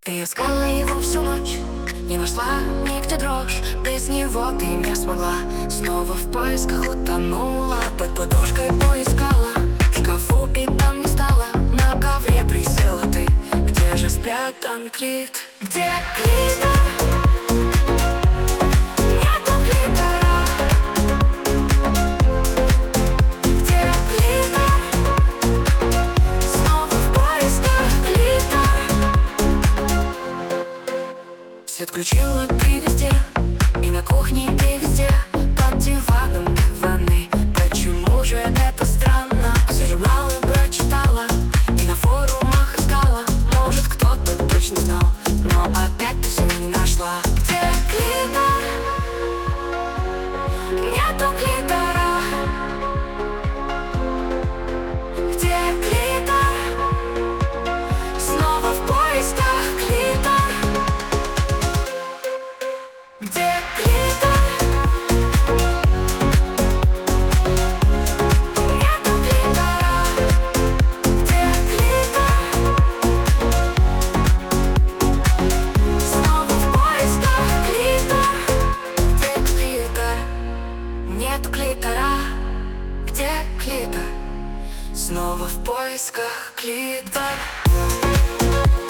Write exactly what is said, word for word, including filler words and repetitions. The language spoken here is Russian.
Ты искала его всю ночь, не нашла нигде дрожь. Без него ты не смогла, снова в поисках утонула. Под подушкой поискала, в шкафу и там не стала. На ковре присела ты, где же спрятан клит? Где клитор? Нету клитора. Где клитор? Снова в поисках клитор. Свет включила ты везде, и на кухне, и везде, под диваном, в ванной. Почему же это странно? Все журналы прочитала и на форумах искала. Может, кто-то точно знал, но опять ты все не нашла. Где клитор? Нету клитора. Где клитор? Снова в поисках клитор. Где клитор? Нету клитора. Где клитор? Снова в поисках клитор. Где клитор? Нету клитора. Где клитор? Снова в поисках клитор.